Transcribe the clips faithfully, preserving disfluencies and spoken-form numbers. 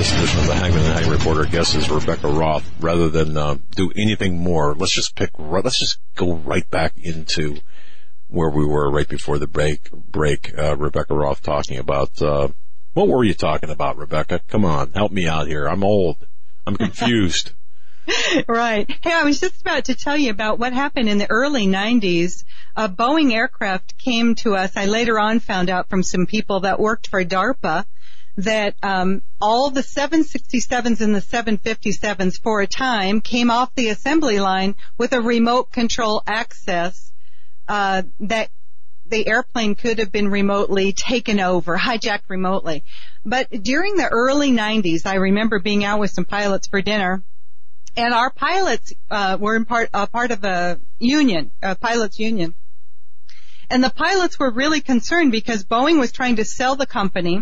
this edition of the Hagmann and Hagmann Reporter. Guest is Rebecca Roth. Rather than uh, do anything more, let's just pick. Let's just go right back into where we were right before the break. Break. Uh, Rebecca Roth talking about uh, what were you talking about, Rebecca? Come on, help me out here. I'm old. I'm confused. Right. Hey, I was just about to tell you about what happened in the early nineties. A Boeing aircraft came to us. I later on found out from some people that worked for DARPA that um, all the seven sixty-sevens and the seven fifty-sevens for a time came off the assembly line with a remote control access uh, that the airplane could have been remotely taken over, hijacked remotely. But during the early nineties, I remember being out with some pilots for dinner, and our pilots uh, were in part uh, part of a union, a pilots union. And the pilots were really concerned because Boeing was trying to sell the company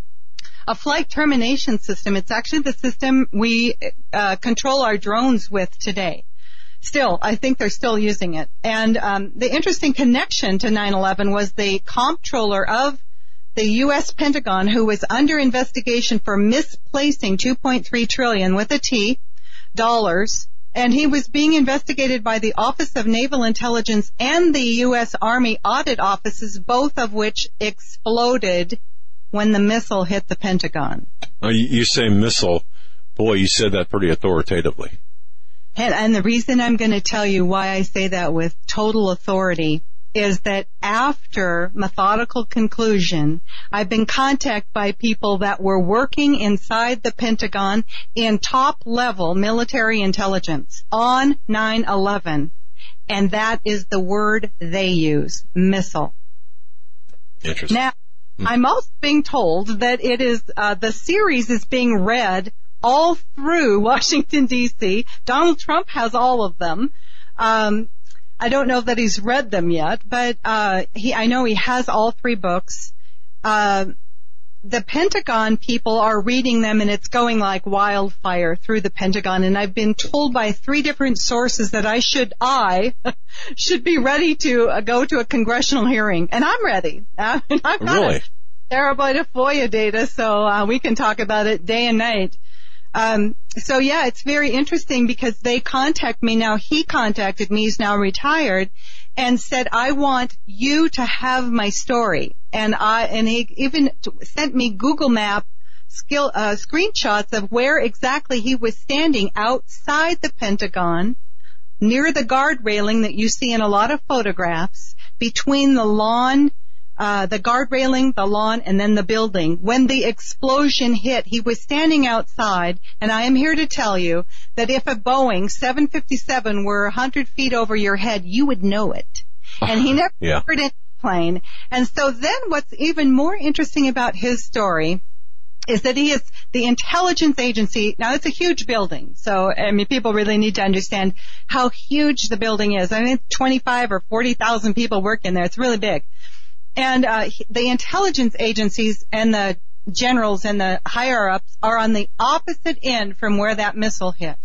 a flight termination system. It's actually the system we uh, control our drones with today. Still, I think they're still using it. And um, the interesting connection to nine eleven was the comptroller of the U S Pentagon, who was under investigation for misplacing two point three trillion dollars with a T dollars, and he was being investigated by the Office of Naval Intelligence and the U S Army audit offices, both of which exploded when the missile hit the Pentagon. Oh, you, you say missile. Boy, you said that pretty authoritatively. And, and the reason I'm going to tell you why I say that with total authority is that after methodical conclusion, I've been contacted by people that were working inside the Pentagon in top-level military intelligence on nine eleven, and that is the word they use, missile. Interesting. Now, hmm. I'm also being told that it is uh, the series is being read all through Washington, D C Donald Trump has all of them. Um, I don't know that he's read them yet, but uh, he I know he has all three books. Uh, the Pentagon people are reading them, and it's going like wildfire through the Pentagon. And I've been told by three different sources that I should I should be ready to uh, go to a congressional hearing, and I'm ready. Uh, I've got really? a terabyte of FOIA data, so uh, we can talk about it day and night. Um, so yeah, it's very interesting because they contact me now. He contacted me, he's now retired, and said, I want you to have my story. And I, and he even sent me Google Map skill, uh, screenshots of where exactly he was standing outside the Pentagon, near the guard railing that you see in a lot of photographs, between the lawn, Uh, the guard railing, the lawn, and then the building. When the explosion hit, he was standing outside, and I am here to tell you that if a Boeing seven fifty-seven were one hundred feet over your head, you would know it. And he never yeah. heard a plane. And so then what's even more interesting about his story is that he is the intelligence agency. Now, it's a huge building, so, I mean, people really need to understand how huge the building is. I mean, twenty-five or forty thousand people work in there. It's really big. And uh, the intelligence agencies and the generals and the higher-ups are on the opposite end from where that missile hit.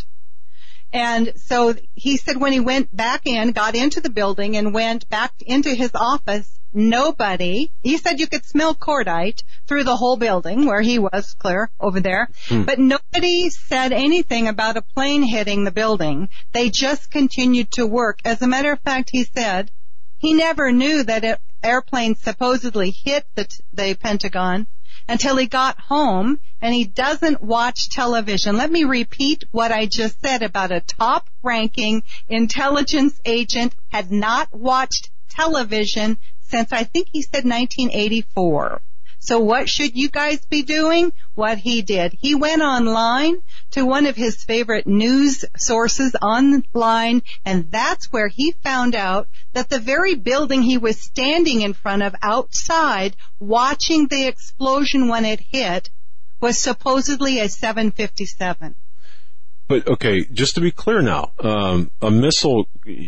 And so he said when he went back in, got into the building and went back into his office, nobody, he said you could smell cordite through the whole building where he was, clear, over there, hmm. but nobody said anything about a plane hitting the building. They just continued to work. As a matter of fact, he said he never knew that it airplane supposedly hit the, the Pentagon until he got home, and he doesn't watch television. Let me repeat what I just said about a top-ranking intelligence agent had not watched television since I think he said nineteen eighty-four. So what should you guys be doing? What he did. He went online to one of his favorite news sources online, and that's where he found out that the very building he was standing in front of outside watching the explosion when it hit was supposedly a seven fifty-seven. But, okay, just to be clear now, um, a missile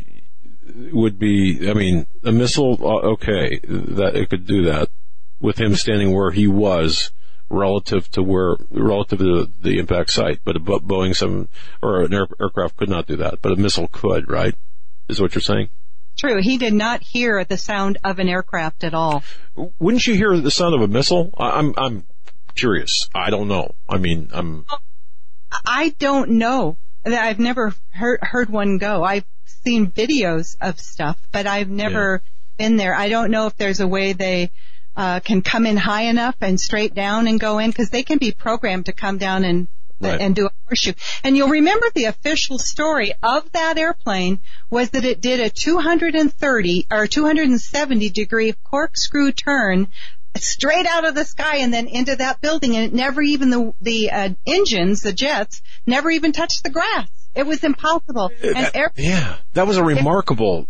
would be, I mean, a missile, okay, that it could do that with him standing where he was relative to where, relative to the, the impact site. But a Boeing seven or an air, aircraft could not do that, but a missile could, right? Is what you're saying? True. He did not hear the sound of an aircraft at all. Wouldn't you hear the sound of a missile? I'm, I'm curious. I don't know. I mean, I'm. I don't know. I've never heard heard one go. I've seen videos of stuff, but I've never yeah. been there. I don't know if there's a way they uh, can come in high enough and straight down and go in, because they can be programmed to come down and right. and do a horseshoe. And you'll remember the official story of that airplane was that it did a two hundred thirty or two hundred seventy degree corkscrew turn straight out of the sky and then into that building, and it never even the the uh, engines, the jets, never even touched the grass. It was impossible. And that, air- yeah, that was a remarkable.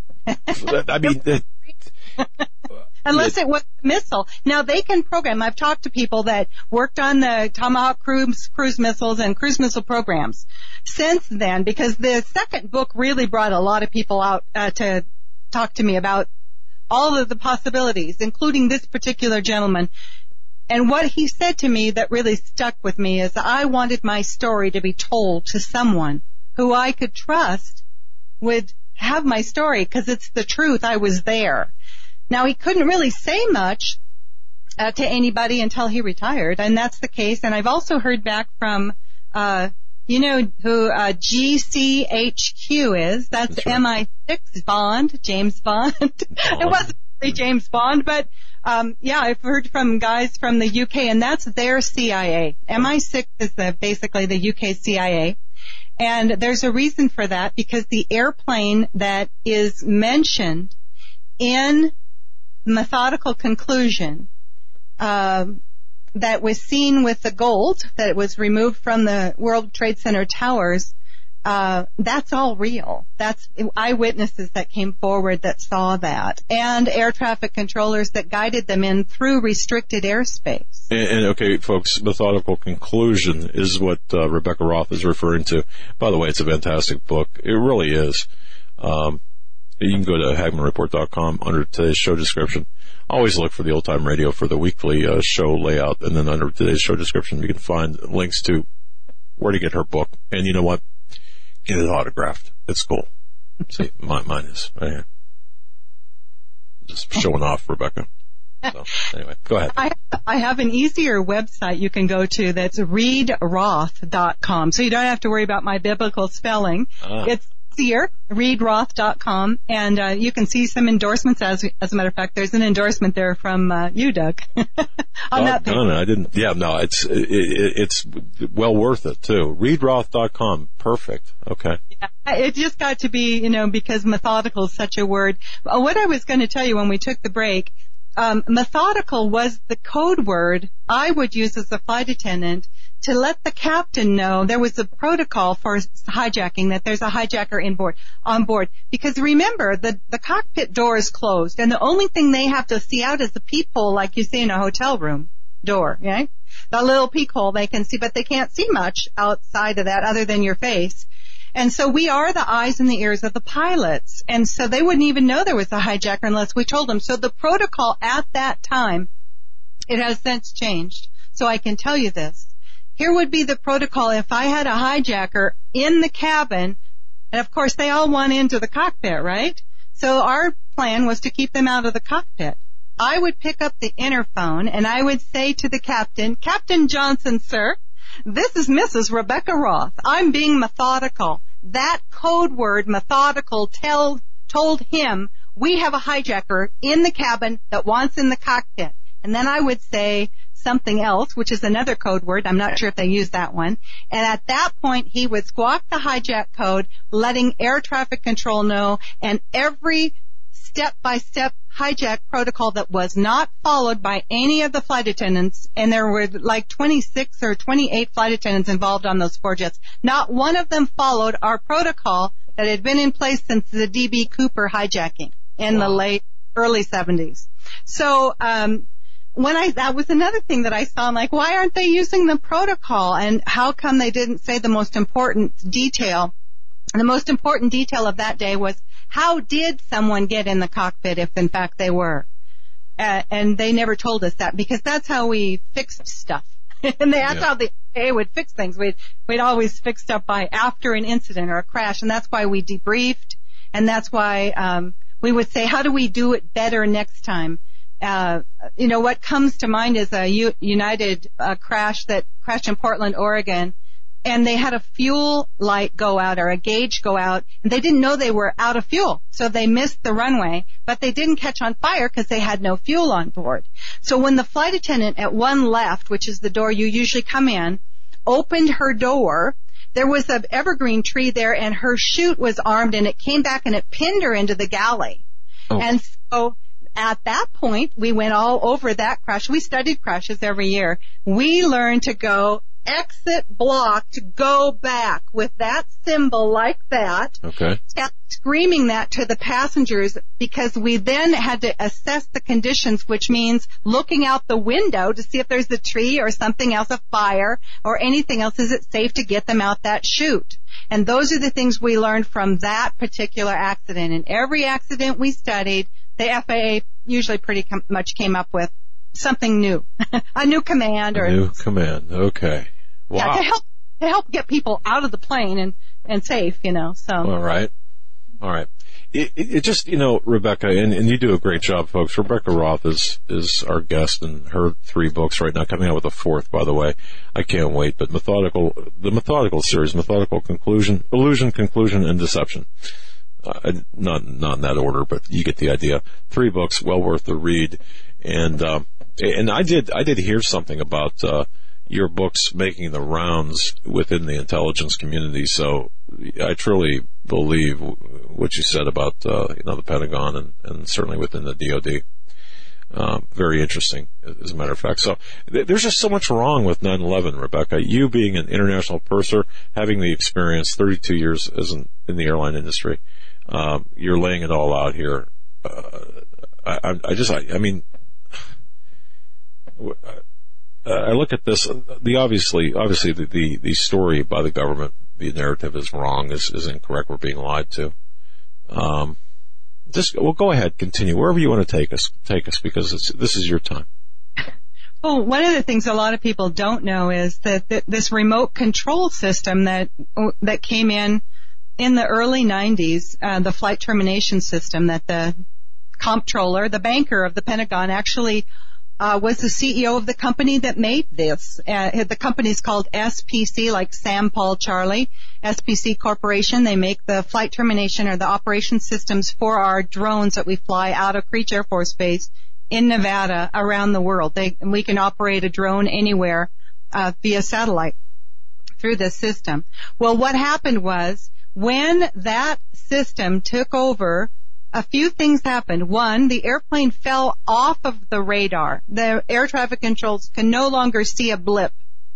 I mean, it, unless it was a missile. Now they can program. I've talked to people that worked on the Tomahawk cruise cruise missiles and cruise missile programs since then, because the second book really brought a lot of people out uh, to talk to me about all of the possibilities, including this particular gentleman. And what he said to me that really stuck with me is I wanted my story to be told to someone who I could trust would have my story, because it's the truth. I was there. Now, he couldn't really say much uh, to anybody until he retired, and that's the case. And I've also heard back from, uh, you know who uh, G C H Q is. That's, that's right. M I six Bond, James Bond. Bond. It wasn't really James Bond, but um, yeah, I've heard from guys from the U K, and that's their C I A. M I six is the, basically the U K C I A. And there's a reason for that, because the airplane that is mentioned in Methodical Conclusion, um, that was seen with the gold that was removed from the World Trade Center towers, uh, that's all real. That's eyewitnesses that came forward that saw that, and air traffic controllers that guided them in through restricted airspace. And, and okay, folks, Methodical Conclusion is what uh, Rebecca Roth is referring to. By the way, it's a fantastic book. It really is. Um, you can go to Hagmann Report dot com under today's show description. Always look for the Old Time Radio for the weekly uh, show layout, and then under today's show description you can find links to where to get her book. And you know what? Get it autographed. It's cool. See, mine, mine is right here. Just showing off, Rebecca. So, anyway, go ahead. I, I have an easier website you can go to that's read roth dot com, so you don't have to worry about my biblical spelling. Ah. It's easier, read roth dot com, and uh, you can see some endorsements. As as a matter of fact, there's an endorsement there from uh, you, Doug. on oh, that page. No, no, I didn't. Yeah, no, it's it, it's well worth it too. read roth dot com, perfect. Okay. Yeah, it just got to be, you know, because methodical is such a word. What I was going to tell you when we took the break, um, methodical was the code word I would use as a flight attendant to let the captain know there was a protocol for hijacking, that there's a hijacker in board, on board. Because remember, the, the cockpit door is closed, and the only thing they have to see out is the peephole like you see in a hotel room door, right? The little peephole they can see, but they can't see much outside of that other than your face. And so we are the eyes and the ears of the pilots. And so they wouldn't even know there was a hijacker unless we told them. So the protocol at that time, it has since changed. So I can tell you this. Here would be the protocol if I had a hijacker in the cabin, and of course they all want into the cockpit, right? So our plan was to keep them out of the cockpit. I would pick up the interphone and I would say to the captain, Captain Johnson, sir, this is Missus Rebecca Roth. I'm being methodical. That code word, methodical, tell, told him we have a hijacker in the cabin that wants in the cockpit. And then I would say something else, which is another code word. I'm not sure if they use that one. And at that point, he would squawk the hijack code, letting air traffic control know, and every step-by-step hijack protocol that was not followed by any of the flight attendants, and there were like twenty-six or twenty-eight flight attendants involved on those four jets, not one of them followed our protocol that had been in place since the D B Cooper hijacking in wow. the late, early seventies. So, um, when I, that was another thing that I saw. I'm like, why aren't they using the protocol? And how come they didn't say the most important detail? And the most important detail of that day was, how did someone get in the cockpit if in fact they were? Uh, and they never told us that, because that's how we fixed stuff. and they, that's yeah. how the A A would fix things. We'd, we'd always fix stuff by after an incident or a crash, and that's why we debriefed, and that's why um, we would say, how do we do it better next time? uh, you know, what comes to mind is a U- United uh, crash that crashed in Portland, Oregon, and they had a fuel light go out or a gauge go out, and they didn't know they were out of fuel. So they missed the runway, but they didn't catch on fire because they had no fuel on board. So when the flight attendant at one left, which is the door you usually come in, opened her door, there was an evergreen tree there, and her chute was armed, and it came back and it pinned her into the galley. Oh. And so at that point, we went all over that crash. We studied crashes every year. We learned to go exit block to go back with that symbol like that. Okay. Screaming that to the passengers, because we then had to assess the conditions, which means looking out the window to see if there's a tree or something else, a fire or anything else. Is it safe to get them out that chute? And those are the things we learned from that particular accident. And every accident we studied, the F A A usually pretty com- much came up with something new, a new command or a new command. Okay. Wow. Yeah, to help to help get people out of the plane and and safe, you know. So. All right. All right. It, it, it just, you know, Rebecca, and, and you do a great job, folks. Rebecca Roth is, is our guest, and her three books right now, coming out with a fourth, by the way. I can't wait. But methodical, the methodical series, methodical conclusion, illusion, conclusion, and deception. Uh, not, not in that order, but you get the idea. Three books, well worth the read. And, um, and I did, I did hear something about, uh, your books making the rounds within the intelligence community. So I truly believe what you said about, uh, you know, the Pentagon and, and certainly within the D O D. Uh, very interesting, as a matter of fact. So th- there's just so much wrong with nine eleven, Rebecca. You being an international purser, having the experience, thirty-two years as in, in the airline industry, um, you're laying it all out here. Uh, I, I just, I, I mean, Uh, I look at this, the obviously, obviously the, the, the story by the government, the narrative is wrong, is, is incorrect, we're being lied to. Um, just, well, go ahead, continue, wherever you want to take us, take us, because it's, this is your time. Well, one of the things a lot of people don't know is that, that this remote control system that, that came in in the early nineties, uh, the flight termination system that the comptroller, the banker of the Pentagon actually Uh, was the C E O of the company that made this. Uh, the company's called S P C, like Sam, Paul, Charlie. S P C Corporation. They make the flight termination or the operation systems for our drones that we fly out of Creech Air Force Base in Nevada around the world. They, we can operate a drone anywhere uh, via satellite through this system. Well, what happened was when that system took over, a few things happened. One, the airplane fell off of the radar. The air traffic controls can no longer see a blip.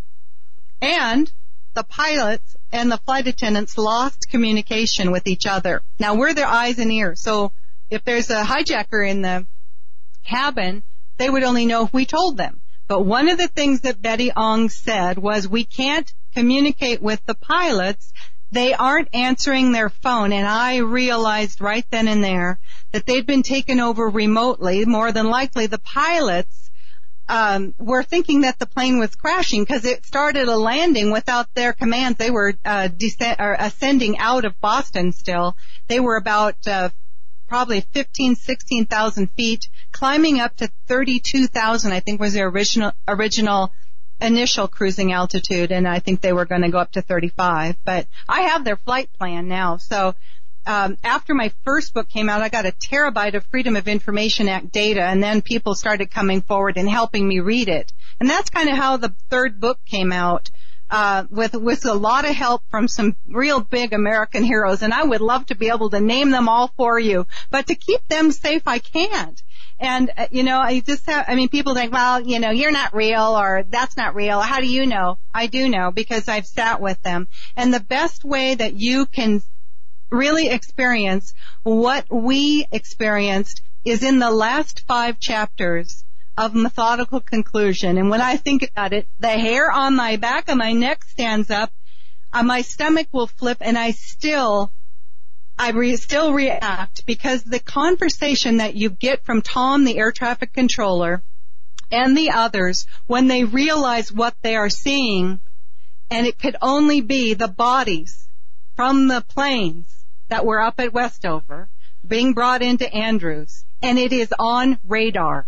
And the pilots and the flight attendants lost communication with each other. Now, we're their eyes and ears. So if there's a hijacker in the cabin, they would only know if we told them. But one of the things that Betty Ong said was, we can't communicate with the pilots. They aren't answering their phone, and I realized right then and there that they'd been taken over remotely. More than likely, the pilots um, were thinking that the plane was crashing because it started a landing without their commands. They were uh, descend- or ascending out of Boston still. They were about uh, probably fifteen, sixteen thousand feet, climbing up to thirty-two thousand, I think was their original original initial cruising altitude, and I think they were going to go up to thirty-five. But I have their flight plan now. So um, after my first book came out, I got a terabyte of Freedom of Information Act data, and then people started coming forward and helping me read it. And that's kind of how the third book came out, uh, with with a lot of help from some real big American heroes. And I would love to be able to name them all for you, but to keep them safe, I can't. And, uh, you know, I just have, I mean, people think, well, you know, you're not real or that's not real. How do you know? I do know because I've sat with them. And the best way that you can really experience what we experienced is in the last five chapters of Methodical Conclusion. And when I think about it, the hair on my back of my neck stands up, uh, my stomach will flip, and I still I re- still react because the conversation that you get from Tom, the air traffic controller, and the others when they realize what they are seeing, and it could only be the bodies from the planes that were up at Westover being brought into Andrews, and it is on radar.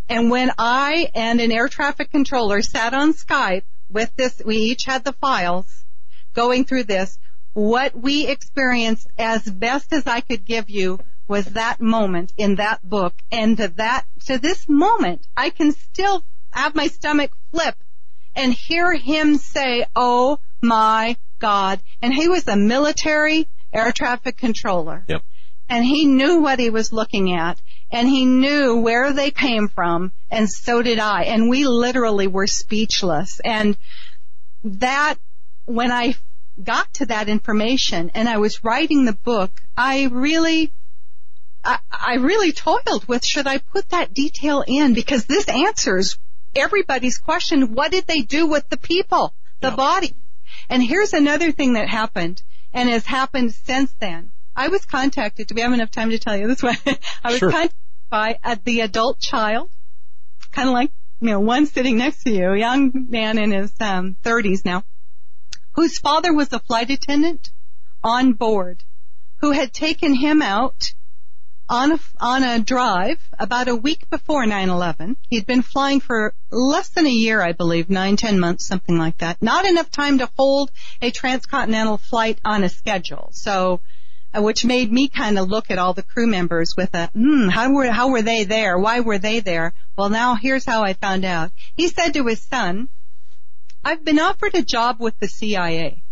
And when I and an air traffic controller sat on Skype with this, we each had the files going through this, what we experienced as best as I could give you was that moment in that book. And to that, to this moment, I can still have my stomach flip and hear him say, "Oh my God." And he was a military air traffic controller. Yep. And he knew what he was looking at, and he knew where they came from, and so did I. And we literally were speechless. And that, when I got to that information and I was writing the book, I really, I, I really toiled with, should I put that detail in? Because this answers everybody's question, what did they do with the people, the Yeah. body? And here's another thing that happened, and has happened since then. I was contacted, do we have enough time to tell you this one? I was Sure. contacted by uh, the adult child, kind of like, you know, one sitting next to you, a young man in his um, thirties now, whose father was a flight attendant on board, who had taken him out on a, on a drive about a week before nine eleven. He'd been flying for less than a year, I believe, nine, ten months, something like that. Not enough time to hold a transcontinental flight on a schedule. So, uh, which made me kind of look at all the crew members with a, hmm, how were, how were they there? Why were they there? Well, now here's how I found out. He said to his son, "I've been offered a job with the C I A.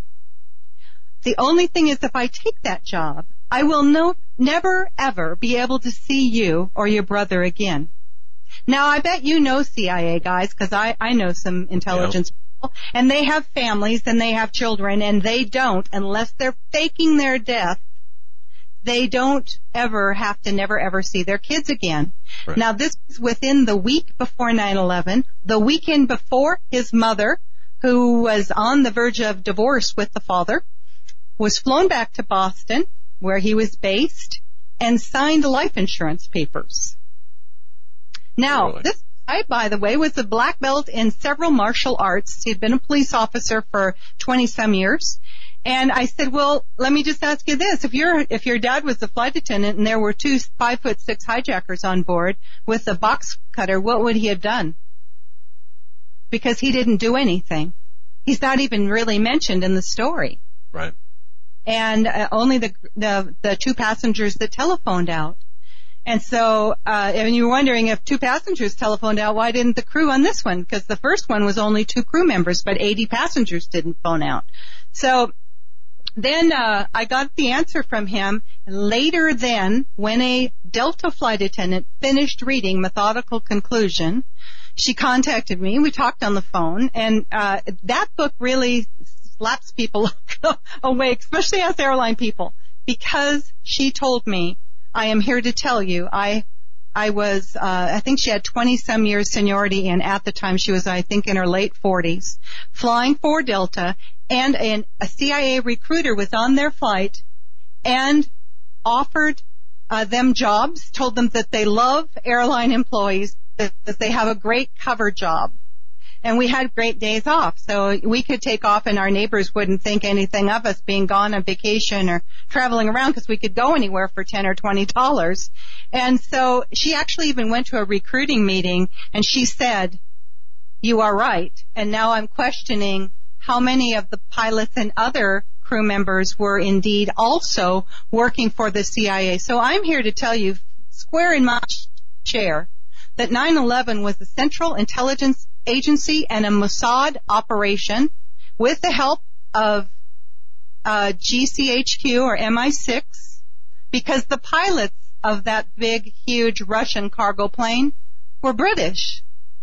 The only thing is, if I take that job, I will no, never, ever be able to see you or your brother again." Now, I bet you know C I A guys, because I, I know some intelligence Yeah. people, and they have families and they have children, and they don't, unless they're faking their death, they don't ever have to never, ever see their kids again. Right. Now, this was within the week before nine eleven, the weekend before his mother, who was on the verge of divorce with the father, was flown back to Boston, where he was based, and signed life insurance papers. Now, Really? this guy, by the way, was a black belt in several martial arts. He'd been a police officer for twenty-some years. And I said, well, let me just ask you this. If your if your dad was a flight attendant and there were two five foot six hijackers on board with a box cutter, what would he have done? Because he didn't do anything. He's not even really mentioned in the story. Right. And uh, only the, the the two passengers that telephoned out. And so, uh, and you're wondering, if two passengers telephoned out, why didn't the crew on this one? Because the first one was only two crew members, but eighty passengers didn't phone out. So then uh, I got the answer from him. Later then, when a Delta flight attendant finished reading Methodical Conclusion, she contacted me. We talked on the phone, and uh, that book really slaps people awake, especially us airline people, because she told me, I am here to tell you, I I was, uh, I think she had twenty-some years seniority, and at the time she was, I think, in her late forties, flying for Delta, and an, a C I A recruiter was on their flight and offered uh, them jobs, told them that they love airline employees, that, that they have a great cover job. And we had great days off, so we could take off and our neighbors wouldn't think anything of us being gone on vacation or traveling around, because we could go anywhere for ten or twenty dollars. And so she actually even went to a recruiting meeting, and she said, "You are right." And now I'm questioning how many of the pilots and other crew members were indeed also working for the C I A. So I'm here to tell you, square in my chair, that nine eleven was a Central Intelligence Agency and a Mossad operation with the help of uh, G C H Q or M I six, because the pilots of that big, huge Russian cargo plane were British.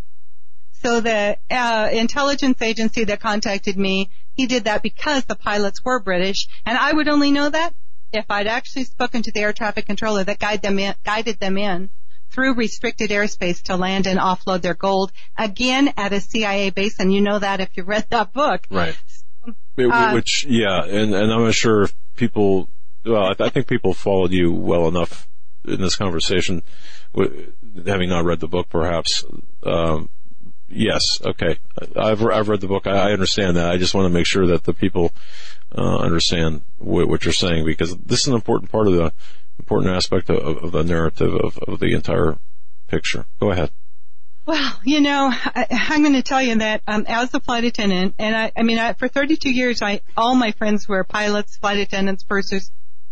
So the uh, intelligence agency that contacted me, he did that because the pilots were British, and I would only know that if I'd actually spoken to the air traffic controller that guide them in, guided them in through restricted airspace to land and offload their gold, again at a C I A base, and you know that if you read that book. Right. So, uh, Which, yeah, and, and I'm not sure if people, well, I, I think people followed you well enough in this conversation, having not read the book perhaps. Um, yes, okay. I've, I've read the book. I, I understand that. I just want to make sure that the people uh, understand what, what you're saying, because this is an important part of the important aspect of, of the narrative of, of the entire picture. Go ahead. Well, you know, I, I'm going to tell you that um, as a flight attendant, and I, I mean, I, for thirty-two years, I all my friends were pilots, flight attendants, pursers.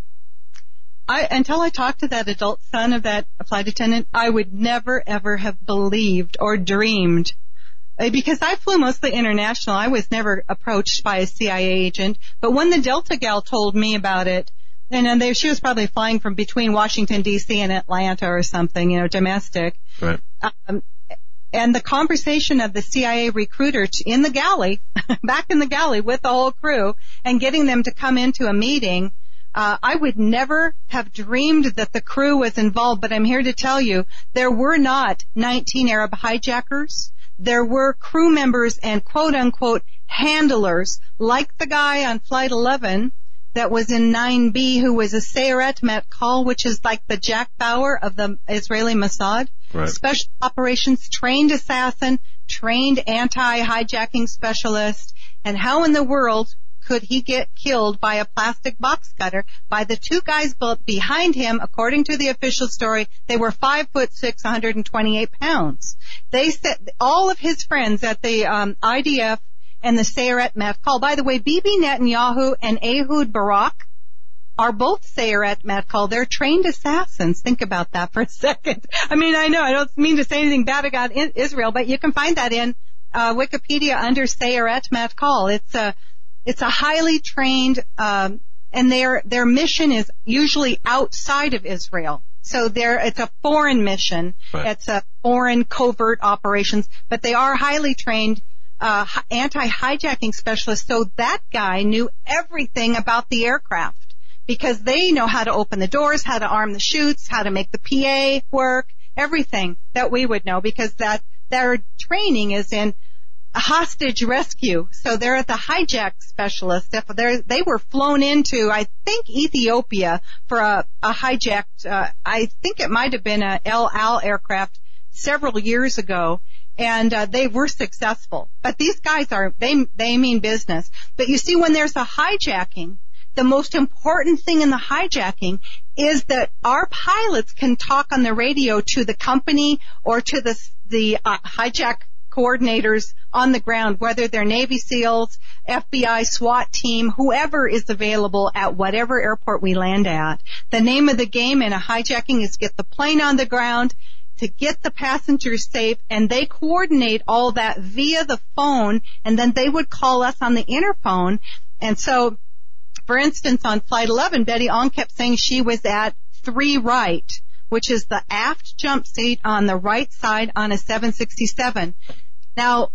I, until I talked to that adult son of that flight attendant, I would never, ever have believed or dreamed. Because I flew mostly international, I was never approached by a C I A agent. But when the Delta gal told me about it, and, and they, she was probably flying from between Washington, D C and Atlanta or something, you know, domestic. Right. Um, and the conversation of the C I A recruiter in the galley, back in the galley with the whole crew, and getting them to come into a meeting, Uh, I would never have dreamed that the crew was involved, but I'm here to tell you, there were not nineteen Arab hijackers. There were crew members and quote-unquote handlers, like the guy on Flight eleven that was in nine B who was a Sayeret Matkal, which is like the Jack Bauer of the Israeli Mossad. Right. Special operations, trained assassin, trained anti-hijacking specialist. And how in the world could he get killed by a plastic box cutter by the two guys behind him? According to the official story, they were five foot six, one hundred twenty-eight pounds. They said all of his friends at the um, I D F and the Sayeret Matkal. By the way, Bibi Netanyahu and Ehud Barak are both Sayeret Matkal. They're trained assassins. Think about that for a second. I mean, I know I don't mean to say anything bad about Israel, but you can find that in uh, Wikipedia under Sayeret Matkal. It's a It's a highly trained, um, and their their mission is usually outside of Israel. So they're it's a foreign mission. Right. It's a foreign covert operations, but they are highly trained uh, anti-hijacking specialists. So that guy knew everything about the aircraft because they know how to open the doors, how to arm the chutes, how to make the P A work, everything that we would know because that their training is in a hostage rescue. So they're at the hijack specialist. If they're, they were flown into, I think, Ethiopia for a, a hijacked, uh, I think it might have been a El Al aircraft several years ago. And, uh, they were successful. But these guys are, they, they mean business. But you see, when there's a hijacking, the most important thing in the hijacking is that our pilots can talk on the radio to the company or to the, the, uh, hijack coordinators on the ground, whether they're Navy SEALs, F B I, SWAT team, whoever is available at whatever airport we land at. The name of the game in a hijacking is get the plane on the ground, to get the passengers safe, and they coordinate all that via the phone, and then they would call us on the interphone. And so, for instance, on Flight eleven, Betty Ong kept saying she was at three right, which is the aft jump seat on the right side on a seven sixty-seven. Now,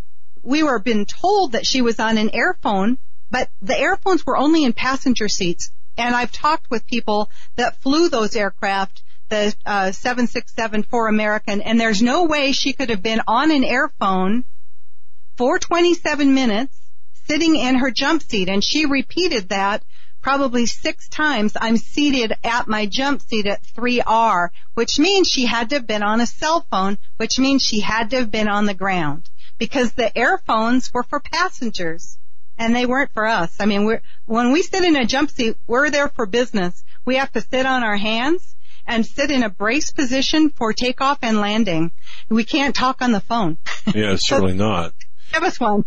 we were been told that she was on an airphone, but the airphones were only in passenger seats. And I've talked with people that flew those aircraft, the uh, seven sixty-seven for American, and there's no way she could have been on an airphone for twenty-seven minutes sitting in her jump seat. And she repeated that probably six times. I'm seated at my jump seat at three R, which means she had to have been on a cell phone, which means she had to have been on the ground because the airphones were for passengers and they weren't for us. I mean, we're, when we sit in a jump seat, we're there for business. We have to sit on our hands and sit in a brace position for takeoff and landing. We can't talk on the phone. Yeah, certainly not. Give us one.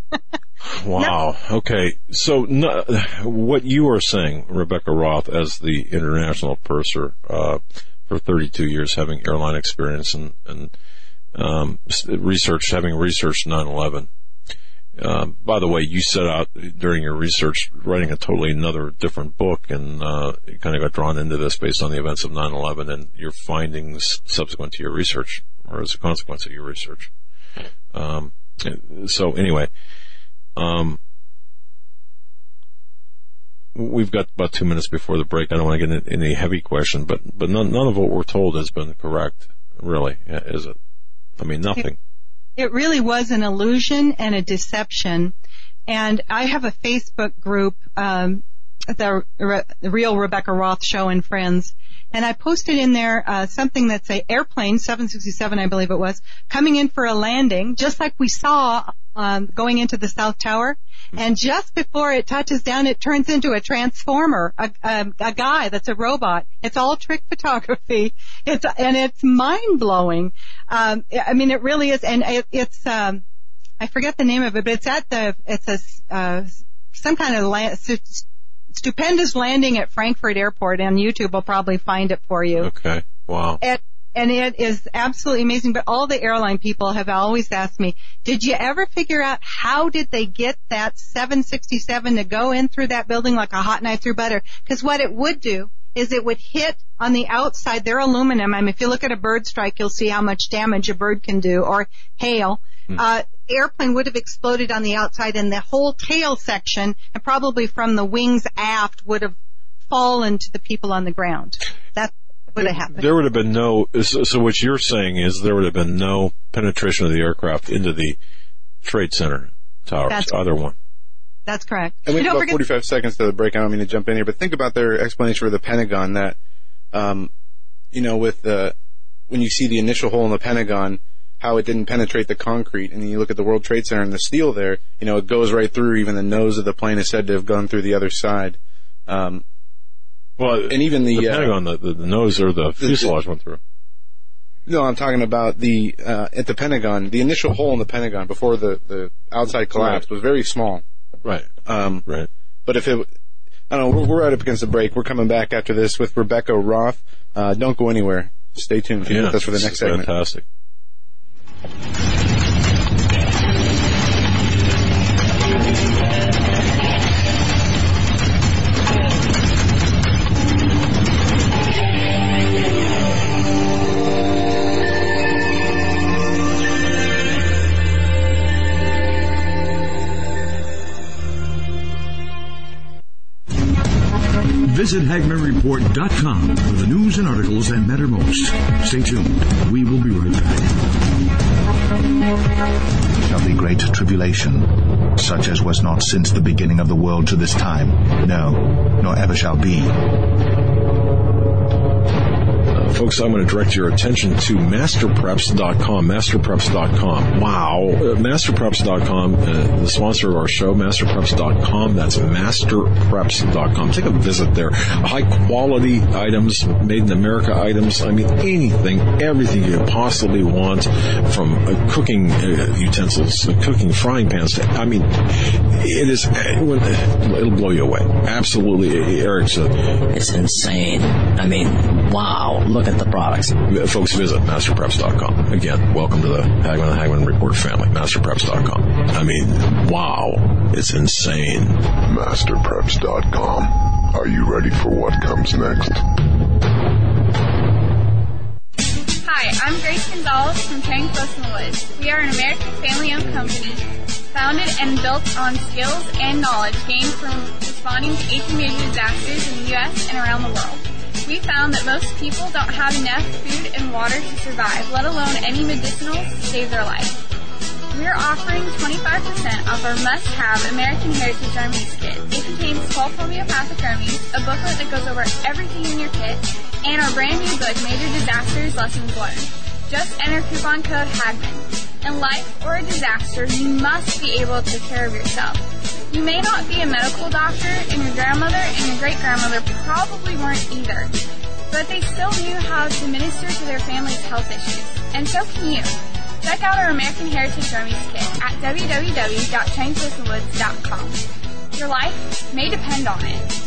Wow. No. Okay. So no, what you are saying, Rebecca Roth, as the international purser uh, for thirty-two years, having airline experience and, and um, research, having researched nine eleven. Um, by the way, you set out during your research writing a totally another different book, and uh, you kind of got drawn into this based on the events of nine eleven and your findings subsequent to your research, or as a consequence of your research. Um, so anyway. Um, we've got about two minutes before the break. I don't want to get into any heavy question, but, but none, none of what we're told has been correct, really, is it? I mean, nothing. It, it really was an illusion and a deception. And I have a Facebook group, um, the, the real Rebecca Roth Show and Friends. And I posted in there uh, something that's a airplane, seven sixty-seven I believe it was, coming in for a landing, just like we saw um, going into the South Tower. And just before it touches down, it turns into a transformer, a, a, a guy that's a robot. It's all trick photography. It's and it's mind blowing. Um, I mean, it really is. And it, it's um, I forget the name of it, but it's at the it's a uh, some kind of land. Stupendous landing at Frankfurt Airport, and YouTube will probably find it for you. Okay. Wow. It, and it is absolutely amazing, but all the airline people have always asked me, did you ever figure out how did they get that seven sixty-seven to go in through that building like a hot knife through butter? Because what it would do is it would hit on the outside. They're aluminum. I mean, if you look at a bird strike, you'll see how much damage a bird can do, or hail. Uh, the airplane would have exploded on the outside, and the whole tail section, and probably from the wings aft, would have fallen to the people on the ground. That would have happened. There would have been no, so, so what you're saying is there would have been no penetration of the aircraft into the Trade Center towers, That's either one. That's correct. And we have have about forget- forty-five seconds to the break. I don't mean to jump in here, but think about their explanation for the Pentagon that, um, you know, with the, when you see the initial hole in the Pentagon, how it didn't penetrate the concrete, and then you look at the World Trade Center and the steel there, you know, it goes right through. Even the nose of the plane is said to have gone through the other side. Um, well, and even the, the uh, Pentagon, the, the, the nose or the fuselage went through. No, I'm talking about the uh, at the Pentagon. The initial hole in the Pentagon before the, the outside collapsed right. was very small. Right. Um, right. But if it, I don't know, we're, we're right up against the break. We're coming back after this with Rebecca Roth. Uh, don't go anywhere. Stay tuned. Keep Yeah, with us for the next segment. Fantastic. Visit Hagman Report dot com for the news and articles that matter most. Stay tuned. We will be right back. Shall be great tribulation, such as was not since the beginning of the world to this time, no, nor ever shall be. Folks, I'm going to direct your attention to Master Preps dot com, Master Preps dot com. Wow. Uh, Master Preps dot com, uh, the sponsor of our show, Master Preps dot com. That's Master Preps dot com. Take a visit there. High-quality items, made-in-America items. I mean, anything, everything you could possibly want, from uh, cooking uh, utensils, uh, cooking frying pans. To, I mean, it is, uh, it'll blow you away. Absolutely. Eric's uh, It's insane. I mean, wow. Look at the products. Folks, visit Master Preps dot com. Again, welcome to the Hagman and Hagman Report family, Master Preps dot com. I mean, wow, it's insane. Master Preps dot com. Are you ready for what comes next? Hi, I'm Grace Gonzalez from Caring Close in the Woods. We are an American family-owned company, founded and built on skills and knowledge gained from responding to eighteen major disasters in the U S and around the world. We found that most people don't have enough food and water to survive, let alone any medicinals to save their life. We're offering twenty-five percent off our must-have American Heritage Remedies kit. It contains twelve homeopathic remedies, a booklet that goes over everything in your kit, and our brand new book, Major Disasters Lessons Learned. Just enter coupon code HAGMAN. In life or a disaster, you must be able to take care of yourself. You may not be a medical doctor, and your grandmother and your great-grandmother probably weren't either, but they still knew how to minister to their family's health issues. And so can you. Check out our American Heritage Remedies kit at w w w dot train close in the woods dot com. Your life may depend on it.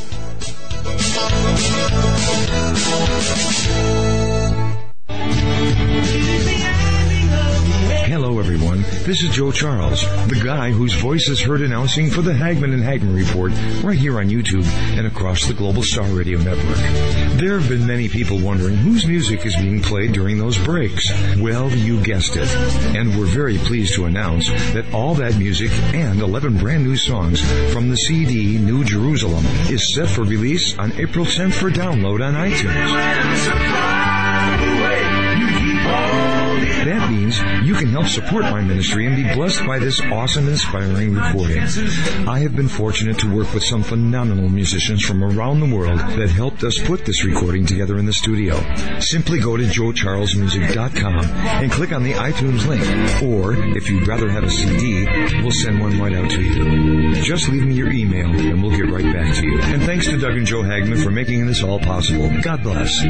Hello, everyone. This is Joe Charles, the guy whose voice is heard announcing for the Hagman and Hagman Report right here on YouTube and across the Global Star Radio Network. There have been many people wondering whose music is being played during those breaks. Well, you guessed it. And we're very pleased to announce that all that music and eleven brand new songs from the C D New Jerusalem is set for release on April tenth for download on iTunes. That means you can help support my ministry and be blessed by this awesome, inspiring recording. I have been fortunate to work with some phenomenal musicians from around the world that helped us put this recording together in the studio. Simply go to joe charles music dot com and click on the iTunes link. Or, if you'd rather have a C D, we'll send one right out to you. Just leave me your email and we'll get right back to you. And thanks to Doug and Joe Hagman for making this all possible. God bless.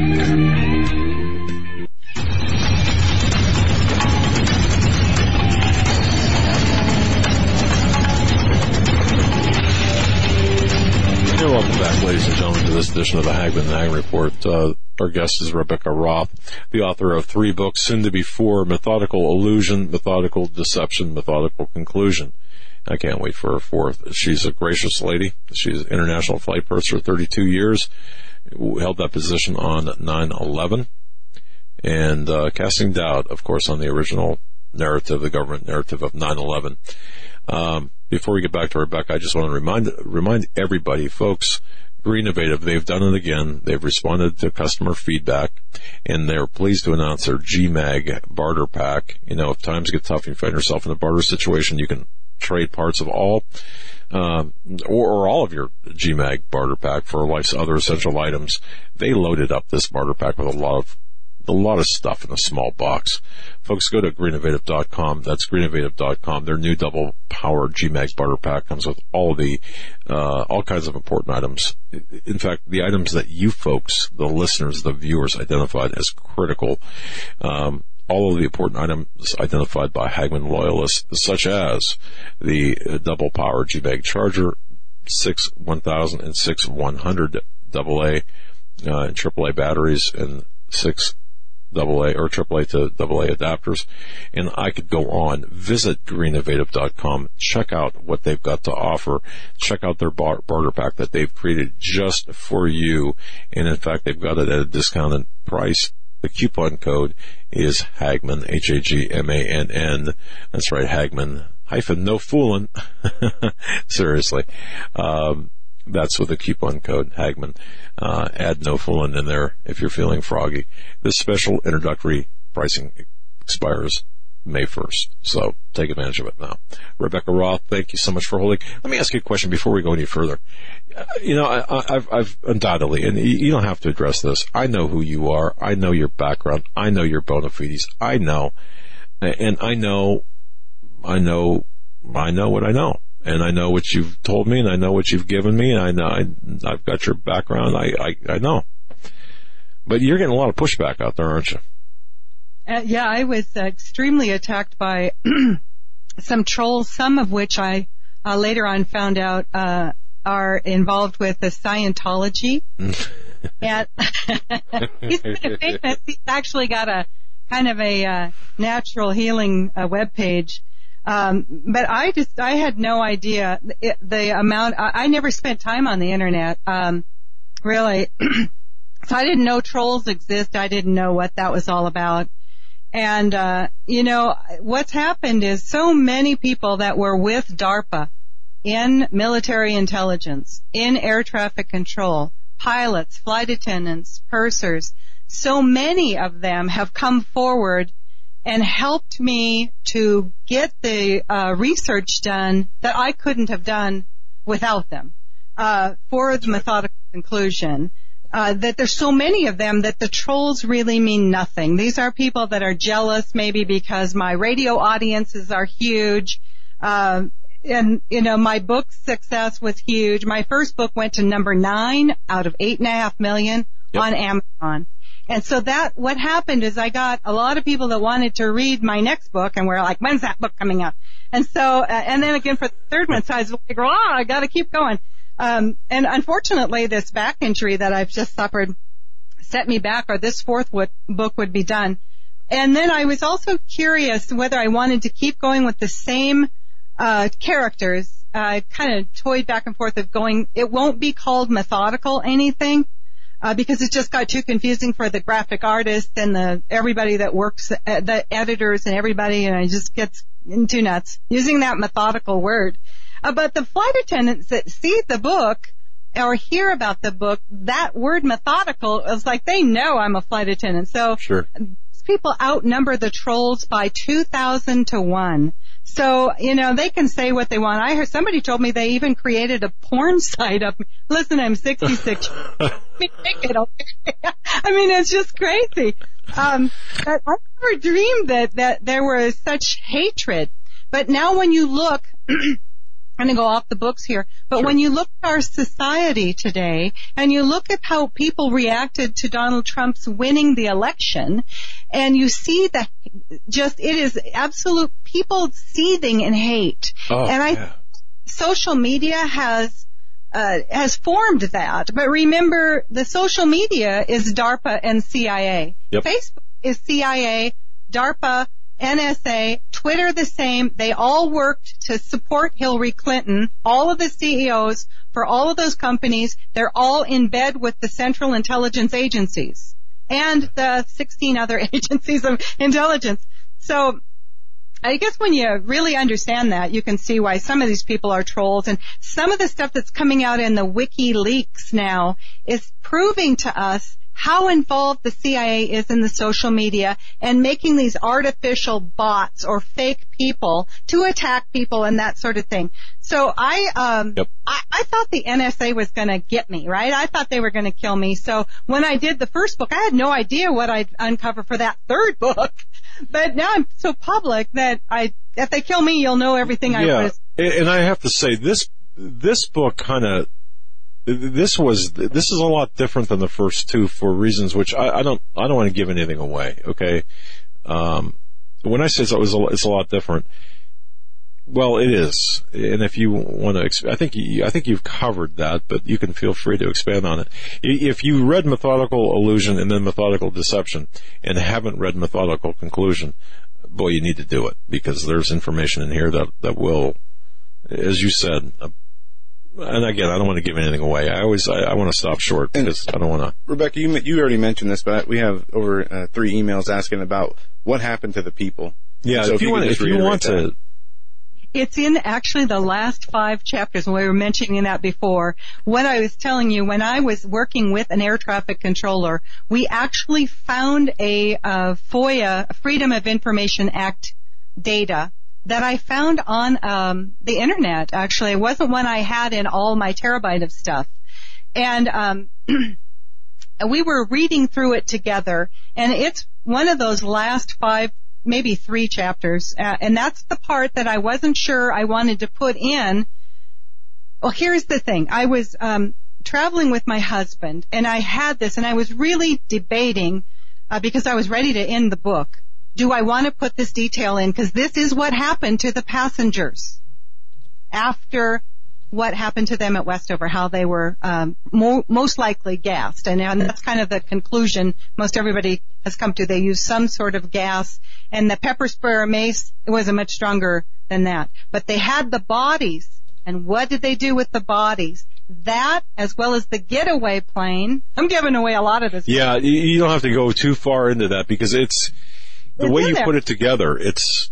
Welcome back, ladies and gentlemen, to this edition of the Hagman and Hagman Report. Uh, our guest is Rebecca Roth, the author of three books, soon to be four: Methodical Illusion, Methodical Deception, Methodical Conclusion. I can't wait for her fourth. She's a gracious lady. She's an international flight purser for thirty-two years, held that position on nine eleven, and uh, casting doubt, of course, on the original narrative, the government narrative of nine eleven. Um, before we get back to Rebecca, I just want to remind remind everybody, folks, Greennovative, they've done it again. They've responded to customer feedback, and they're pleased to announce their G MAG barter pack. You know, if times get tough and you find yourself in a barter situation, you can trade parts of all, um, or, or all of your G MAG barter pack for life's other essential items. They loaded up this barter pack with a lot of a lot of stuff in a small box. Folks, go to greennovative dot com. That's greennovative dot com. Their new double powered G MAG barter pack comes with all the, uh, all kinds of important items. In fact, the items that you folks, the listeners, the viewers identified as critical, um, all of the important items identified by Hagman loyalists, such as the double powered G MAG charger, six one thousand and six one hundred double A, uh, and triple A batteries, and six double A or triple A to double A adapters, and I could go on. Visit greennovative dot com. Check out what they've got to offer. Check out their bar- barter pack that they've created just for you, and in fact, they've got it at a discounted price. The coupon code is Hagman, H A G M A N N. That's right, Hagman. Hyphen, no fooling. Seriously. Um, That's with the coupon code, Hagman. Uh, add no fooling in there if you're feeling froggy. This special introductory pricing expires May first, so take advantage of it now. Rebecca Roth, thank you so much for holding. Let me ask you a question before we go any further. Uh, you know, I, I've, I've undoubtedly, and you don't have to address this, I know who you are. I know your background. I know your bona fides. I know, and I know, I know, I know what I know. And I know what you've told me, and I know what you've given me, and I know I, I've got your background. I, I, I know. But you're getting a lot of pushback out there, aren't you? Uh, yeah, I was uh, extremely attacked by some trolls, some of which I uh, later on found out uh, are involved with the Scientology. And he's been famous. He's actually got a kind of a uh, natural healing uh, webpage. Um, but I just, I had no idea the, the amount, I, I never spent time on the internet, um, really. So I didn't know trolls exist. I didn't know what that was all about. And, uh, you know, what's happened is so many people that were with DARPA in military intelligence, in air traffic control, pilots, flight attendants, pursers, so many of them have come forward and helped me to get the uh, research done that I couldn't have done without them uh, for the methodical conclusion. Uh, that there's so many of them that the trolls really mean nothing. These are people that are jealous maybe because my radio audiences are huge. Uh, and, you know, my book success was huge. My first book went to number nine out of eight and a half million yep. on Amazon. And so that, what happened is I got a lot of people that wanted to read my next book and were like, when's that book coming out? And so, uh, and then again for the third one, so I was like, oh, I gotta keep going. Um, and unfortunately this back injury that I've just suffered set me back, or this fourth would, book would be done. And then I was also curious whether I wanted to keep going with the same, uh, characters. I uh, kind of toyed back and forth of going, it won't be called methodical anything. Uh, because it just got too confusing for the graphic artists and the everybody that works, uh, the editors and everybody, and it just gets too nuts using that methodical word. Uh, but the flight attendants that see the book or hear about the book, that word methodical is like they know I'm a flight attendant. So sure. people outnumber the trolls by two thousand to one. So, you know, they can say what they want. I heard somebody told me they even created a porn site of, listen, I'm sixty-six. Make it okay. I mean, it's just crazy. Um, but I never dreamed that, that there was such hatred. But now when you look, I'm going to go off the books here, but sure. When you look at our society today and you look at how people reacted to Donald Trump's winning the election, and you see that just, it is absolute people seething in hate. Oh, and I, yeah. social media has, uh, has formed that. But remember, the social media is DARPA and C I A. Yep. Facebook is C I A, DARPA, N S A, Twitter the same. They all worked to support Hillary Clinton. All of the C E Os for all of those companies, they're all in bed with the Central Intelligence Agencies and the sixteen other agencies of intelligence. So I guess when you really understand that, you can see why some of these people are trolls. And some of the stuff that's coming out in the WikiLeaks now is proving to us how involved the C I A is in the social media and making these artificial bots or fake people to attack people and that sort of thing. So I, um, yep. I, I thought the N S A was going to get me, right? I thought they were going to kill me. So when I did the first book, I had no idea what I'd uncover for that third book. But now I'm so public that I, if they kill me, you'll know everything I yeah. was. And I have to say, this, this book kind of, This was, this is a lot different than the first two for reasons which I, I don't, I don't want to give anything away, okay? Um, when I say it's, it's, a, it's a lot different, well, it is. And if you want to, I think you, I think you've covered that, but you can feel free to expand on it. If you read Methodical Illusion and then Methodical Deception and haven't read Methodical Conclusion, boy, you need to do it because there's information in here that, that will, as you said, uh, and again, I don't want to give anything away. I always, I, I want to stop short because and I don't want to. Rebecca, you you already mentioned this, but we have over uh, three emails asking about what happened to the people. Yeah, so if, if you want, if you want to. It's in actually the last five chapters, and we were mentioning that before. What I was telling you, when I was working with an air traffic controller, we actually found a uh, FOIA, Freedom of Information Act data that I found on um the internet. Actually, it wasn't one I had in all my terabyte of stuff. And um we were reading through it together, and it's one of those last five, maybe three chapters, uh, and that's the part that I wasn't sure I wanted to put in. Well, here's the thing. I was um traveling with my husband, and I had this, and I was really debating uh, because I was ready to end the book. Do I want to put this detail in? Because this is what happened to the passengers after what happened to them at Westover, how they were um, mo- most likely gassed. And, and that's kind of the conclusion most everybody has come to. They used some sort of gas, and the pepper spray or mace wasn't much stronger than that. But they had the bodies, and what did they do with the bodies? That, as well as the getaway plane. I'm giving away a lot of this. Yeah, you don't have to go too far into that because it's... The way you put it together, it's,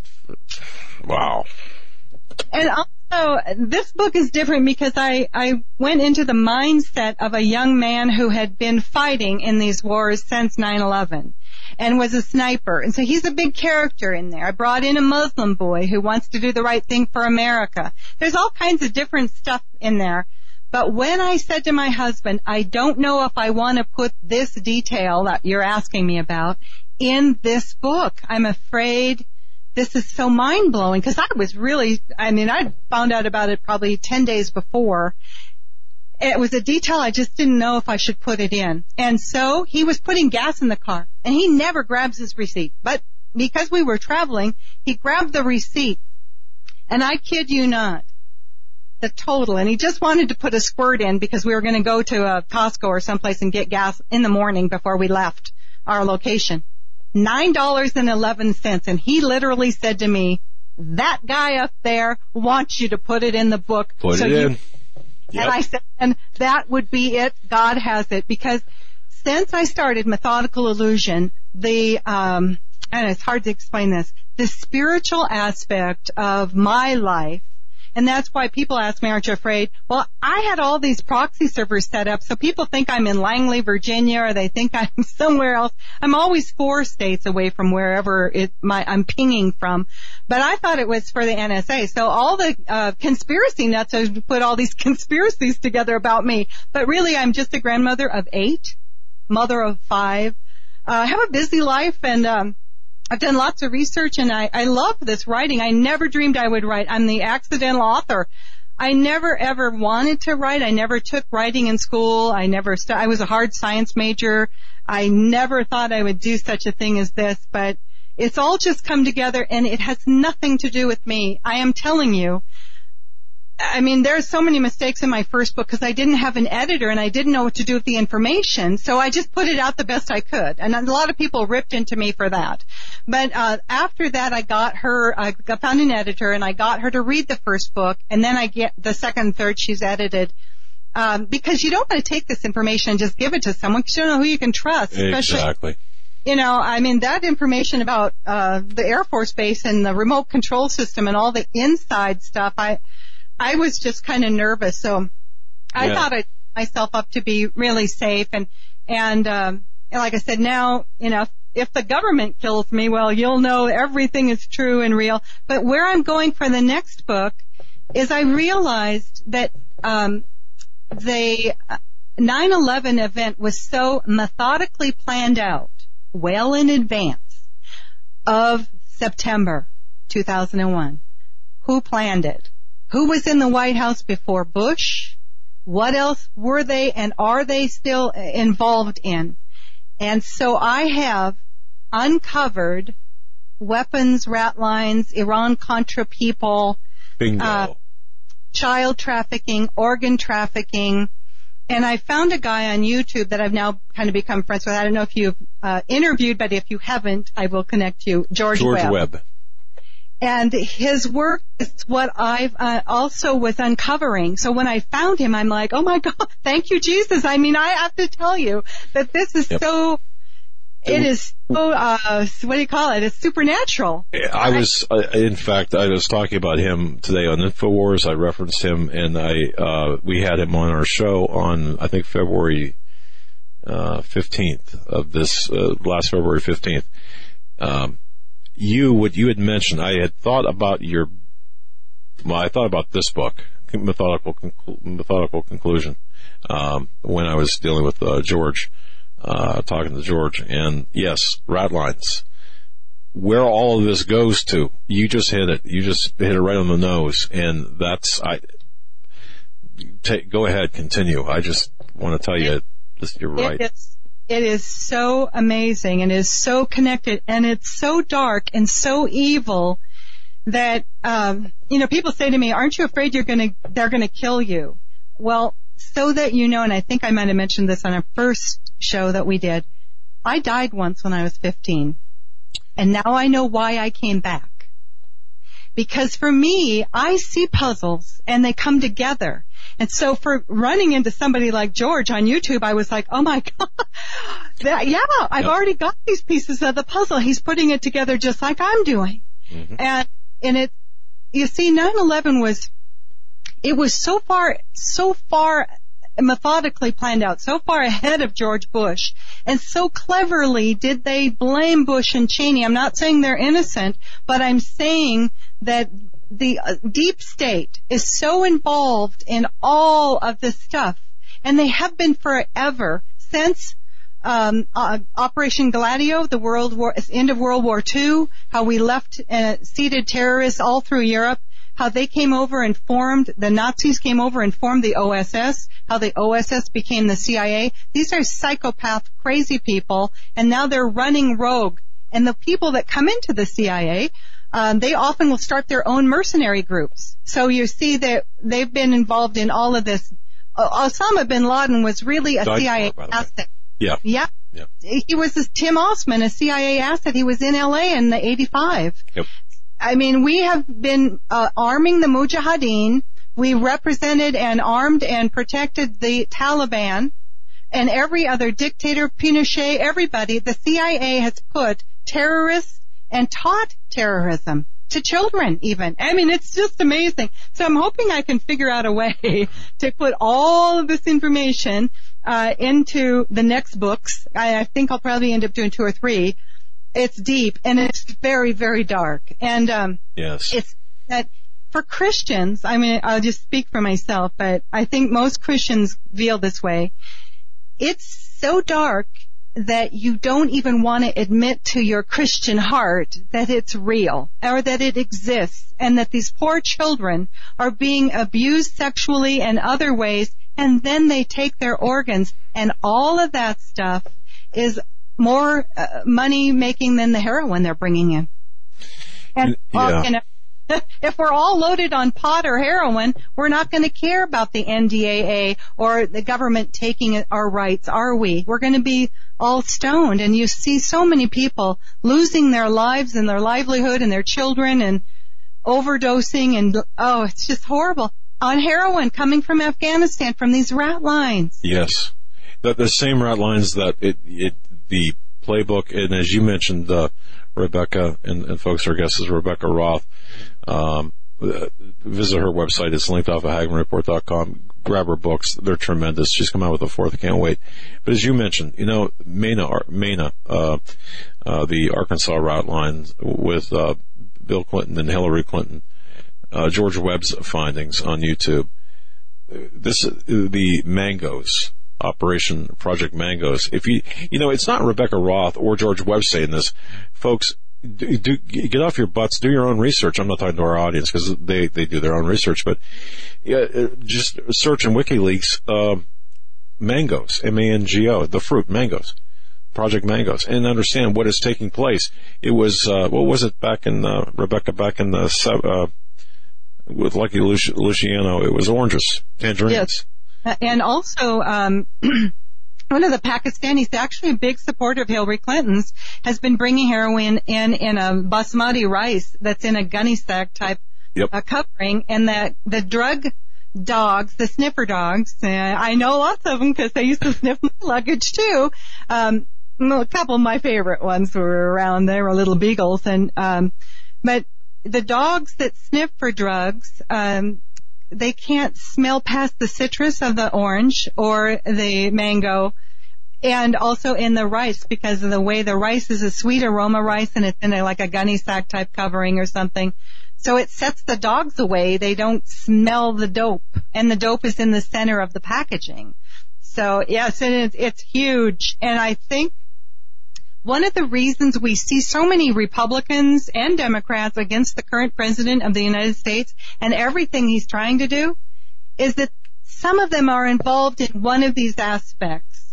wow. And also, this book is different because I, I went into the mindset of a young man who had been fighting in these wars since nine eleven and was a sniper. And so he's a big character in there. I brought in a Muslim boy who wants to do the right thing for America. There's all kinds of different stuff in there. But when I said to my husband, I don't know if I want to put this detail that you're asking me about in this book. I'm afraid this is so mind-blowing because I was really, I mean, I found out about it probably ten days before. It was a detail I just didn't know if I should put it in. And so he was putting gas in the car, and he never grabs his receipt. But because we were traveling, he grabbed the receipt, and I kid you not, the total, and he just wanted to put a squirt in because we were going to go to a Costco or someplace and get gas in the morning before we left our location. nine dollars and eleven cents, and he literally said to me, that guy up there wants you to put it in the book. Put so it you, in. Yep. And I said, and that would be it. God has it. Because since I started Methodical Illusion, the, um, and it's hard to explain this, the spiritual aspect of my life And that's why people ask me, aren't you afraid? Well, I had all these proxy servers set up, so people think I'm in Langley, Virginia, or they think I'm somewhere else. I'm always four states away from wherever it, my, I'm pinging from. But I thought it was for the N S A. So all the uh, conspiracy nuts have put all these conspiracies together about me. But really, I'm just a grandmother of eight, mother of five. Uh, I have a busy life, and um, I've done lots of research, and I, I love this writing. I never dreamed I would write. I'm the accidental author. I never ever wanted to write. I never took writing in school. I never. St- I was a hard science major. I never thought I would do such a thing as this, but it's all just come together, and it has nothing to do with me. I am telling you. I mean, there are so many mistakes in my first book because I didn't have an editor and I didn't know what to do with the information. So I just put it out the best I could. And a lot of people ripped into me for that. But uh after that, I got her, I found an editor and I got her to read the first book. And then I get the second and third she's edited. Um, because you don't want to take this information and just give it to someone because you don't know who you can trust. Especially, exactly. You know, I mean, that information about uh the Air Force Base and the remote control system and all the inside stuff, I... I was just kind of nervous, so I yeah. thought I'd myself up to be really safe. And, and, um, and like I said, now, you know, if the government kills me, well, you'll know everything is true and real. But where I'm going for the next book is I realized that, um, the nine eleven event was so methodically planned out, well in advance of September two thousand one. Who planned it? Who was in the White House before Bush? What else were they and are they still involved in? And so I have uncovered weapons, rat lines, Iran-Contra people, Bingo. Uh, child trafficking, organ trafficking. And I found a guy on YouTube that I've now kind of become friends with. I don't know if you've uh, interviewed, but if you haven't, I will connect you. George, George Webb. Webb. And his work is what I've uh, also was uncovering. So when I found him, I'm like, oh my God, thank you, Jesus. I mean, I have to tell you that this is yep. so, it is so, uh, what do you call it? It's supernatural. I was, uh, in fact, I was talking about him today on InfoWars. I referenced him and I, uh, we had him on our show on, I think, February, uh, fifteenth of this, uh, last February fifteenth. Um, You, what you had mentioned, I had thought about your, well, I thought about this book, Methodical Conclu- Methodical Conclusion, um, when I was dealing with uh, George, uh, talking to George. And yes, rat lines. Where all of this goes to, you just hit it. You just hit it right on the nose. And that's, I, take, go ahead, continue. I just want to tell you, this, you're right. It is. It is so amazing and is so connected and it's so dark and so evil that, um, you know, people say to me, aren't you afraid you're going to, they're going to kill you? Well, so that you know, and I think I might have mentioned this on our first show that we did, I died once when I was fifteen. And now I know why I came back. Because for me, I see puzzles and they come together. And so for running into somebody like George on YouTube, I was like, oh my God, that, yeah, I've yep. already got these pieces of the puzzle. He's putting it together just like I'm doing. Mm-hmm. And, and it, you see, nine eleven was, it was so far, so far methodically planned out, so far ahead of George Bush. And so cleverly did they blame Bush and Cheney. I'm not saying they're innocent, but I'm saying that the uh, deep state is so involved in all of this stuff, and they have been forever since um, uh, Operation Gladio, the World War, end of World War Two, how we left uh, seated terrorists all through Europe, how they came over and formed, the Nazis came over and formed the O S S, how the O S S became the C I A. These are psychopath, crazy people, and now they're running rogue. And the people that come into the C I A, Um, they often will start their own mercenary groups. So you see that they've been involved in all of this. Uh, Osama bin Laden was really a Died C I A for, asset. Yeah. Yeah. Yeah. He was this Tim Osman, a C I A asset. He was in L A in the eighty-five. Yep. I mean, we have been uh, arming the Mujahideen. We represented and armed and protected the Taliban and every other dictator, Pinochet, everybody. The C I A has put terrorists and taught terrorism. to children even. I mean, it's just amazing. So I'm hoping I can figure out a way to put all of this information uh, into the next books. I, I think I'll probably end up doing two or three. It's deep and it's very, very dark. And um, yes, it's that for Christians, I mean, I'll just speak for myself, but I think most Christians feel this way. It's so dark that you don't even want to admit to your Christian heart that it's real or that it exists and that these poor children are being abused sexually and other ways, and then they take their organs, and all of that stuff is more uh, money making than the heroin they're bringing in. And yeah. uh, you know, if we're all loaded on pot or heroin, we're not going to care about the N D A A or the government taking our rights, are we? We're going to be all stoned. And you see so many people losing their lives and their livelihood and their children and overdosing, and oh, it's just horrible. On heroin coming from Afghanistan, from these rat lines. Yes. The, the same rat lines that it, it, the playbook, and as you mentioned, uh, Rebecca, and, and folks, our guest is Rebecca Roth. Um, visit her website. It's linked off of Hagman Report dot com. Grab her books. They're tremendous. She's come out with a fourth. I can't wait. But as you mentioned, you know, Mena, Mena, uh, uh, the Arkansas route lines with, uh, Bill Clinton and Hillary Clinton, uh, George Webb's findings on YouTube. This, the Mangoes. Operation Project Mangoes. If you, you know, it's not Rebecca Roth or George Webb saying this. Folks, do, do, get off your butts, do your own research. I'm not talking to our audience because they, they do their own research, but yeah, just search in WikiLeaks, uh, mangoes, M A N G O, the fruit, mangoes, Project Mangoes, and understand what is taking place. It was, uh, what was it back in, uh, Rebecca, back in the, uh, with Lucky Luci- Luciano, it was oranges, tangerines. Yes. And also, um, one of the Pakistanis, actually a big supporter of Hillary Clinton's, has been bringing heroin in in a basmati rice that's in a gunny sack type yep. uh, covering, and that the drug dogs, the sniffer dogs, uh, I know lots of them because they used to sniff my luggage too. Um, a couple of my favorite ones were around. They were little beagles, and um, but the dogs that sniff for drugs, um, they can't smell past the citrus of the orange or the mango, and also in the rice, because of the way the rice is a sweet aroma rice and it's in a, like a gunny sack type covering or something. So it sets the dogs away. They don't smell the dope, and the dope is in the center of the packaging. So yes, and it's, it's huge. And I think one of the reasons we see so many Republicans and Democrats against the current president of the United States and everything he's trying to do is that some of them are involved in one of these aspects.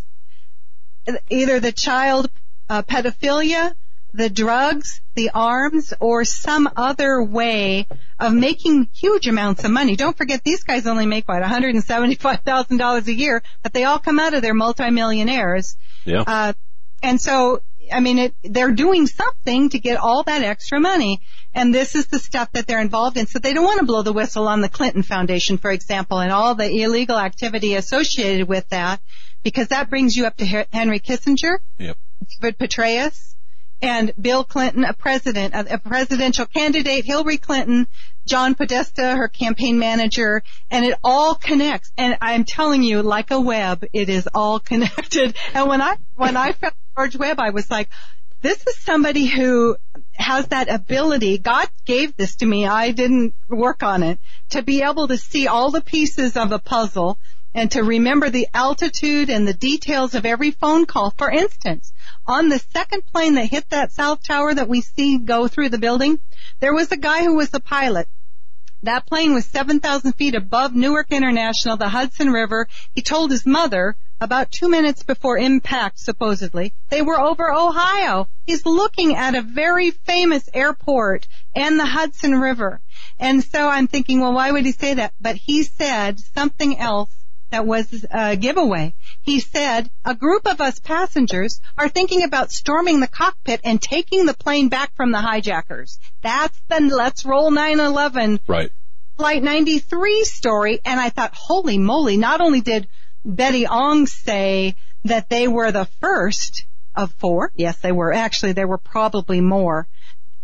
Either the child uh, pedophilia, the drugs, the arms, or some other way of making huge amounts of money. Don't forget, these guys only make, what, one hundred seventy-five thousand dollars a year, but they all come out of there multimillionaires. Yeah. Uh, and so, I mean, it, they're doing something to get all that extra money, and this is the stuff that they're involved in. So they don't want to blow the whistle on the Clinton Foundation, for example, and all the illegal activity associated with that, because that brings you up to Henry Kissinger, yep. David Petraeus, and Bill Clinton, a president, a, a presidential candidate, Hillary Clinton, John Podesta, her campaign manager, and it all connects. And I'm telling you, like a web, it is all connected. And when I when I found George Webb, I was like, this is somebody who has that ability. God gave this to me. I didn't work on it. To be able to see all the pieces of a puzzle and to remember the altitude and the details of every phone call. For instance, on the second plane that hit that south tower that we see go through the building, there was a guy who was the pilot. That plane was seven thousand feet above Newark International, the Hudson River. He told his mother about two minutes before impact, supposedly, they were over Ohio. He's looking at a very famous airport and the Hudson River. And so I'm thinking, well, why would he say that? But he said something else that was a giveaway. He said, a group of us passengers are thinking about storming the cockpit and taking the plane back from the hijackers. That's the Let's Roll nine eleven right. Flight ninety-three story. And I thought, holy moly, not only did Betty Ong say that they were the first of four, yes, they were. Actually, there were probably more.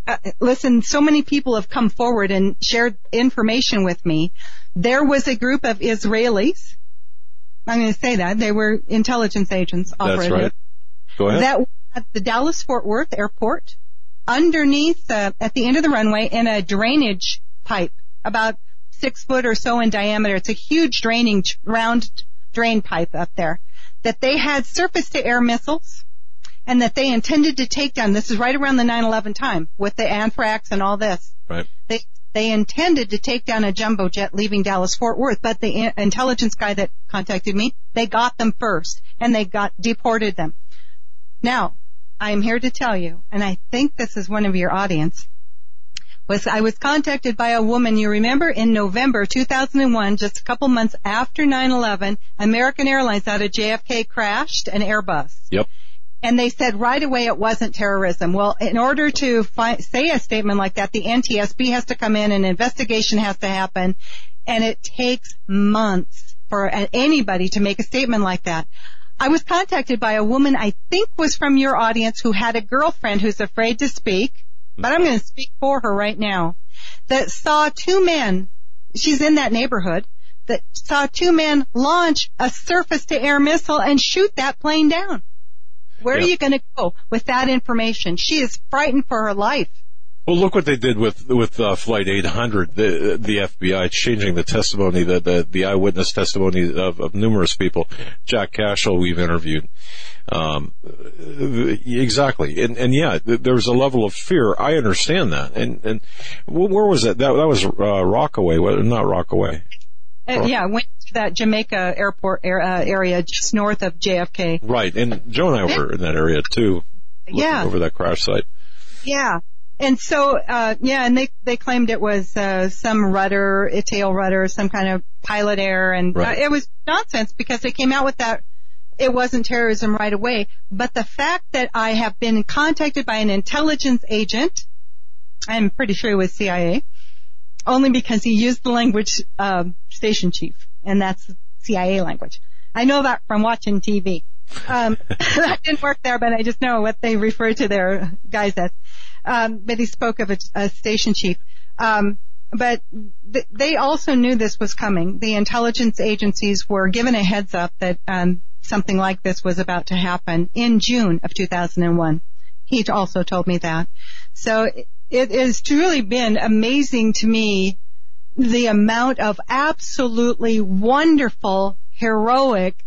uh, listen, so many people have come forward and shared information with me. There was a group of Israelis. I'm going to say that. They were intelligence agents operating. That's right. Go ahead. That were at the Dallas-Fort Worth airport, underneath, uh, at the end of the runway, in a drainage pipe, about six foot or so in diameter. It's a huge draining, round drain pipe up there, that they had surface-to-air missiles, and that they intended to take down. This is right around the nine eleven time, with the anthrax and all this. Right. They they intended to take down a jumbo jet leaving Dallas-Fort Worth, but the in- intelligence guy that contacted me, they got them first, and they got deported them. Now, I am here to tell you, and I think this is one of your audience, was I was contacted by a woman, you remember, in November two thousand one, just a couple months after nine eleven, American Airlines out of J F K crashed an Airbus. Yep. And they said right away it wasn't terrorism. Well, in order to fi- say a statement like that, the N T S B has to come in, an investigation has to happen, and it takes months for anybody to make a statement like that. I was contacted by a woman I think was from your audience who had a girlfriend who's afraid to speak, but I'm going to speak for her right now, that saw two men, she's in that neighborhood, that saw two men launch a surface-to-air missile and shoot that plane down. Where yeah. are you going to go with that information? She is frightened for her life. Well, look what they did with with uh, Flight eight hundred. The the F B I changing the testimony, the the, the eyewitness testimony of, of numerous people. Jack Cashel, we've interviewed. Um, exactly, and and yeah, there was a level of fear. I understand that. And and where was that? That that was uh, Rockaway, not Rockaway. Uh, yeah, went to that Jamaica airport uh, area just north of J F K. Right, and Joe and I were in that area too. Yeah, over that crash site. Yeah. And so, uh, yeah, and they, they claimed it was, uh, some rudder, a tail rudder, some kind of pilot error, and right. uh, it was nonsense because they came out with that. It wasn't terrorism right away. But the fact that I have been contacted by an intelligence agent, I'm pretty sure it was C I A, only because he used the language, um, station chief, and that's C I A language. I know that from watching T V. Um, I didn't work there, but I just know what they refer to their guys as. Um, but he spoke of a, a station chief. Um, but th- they also knew this was coming. The intelligence agencies were given a heads up that um, something like this was about to happen in June of two thousand one. He also told me that. So it, it has truly been amazing to me the amount of absolutely wonderful, heroic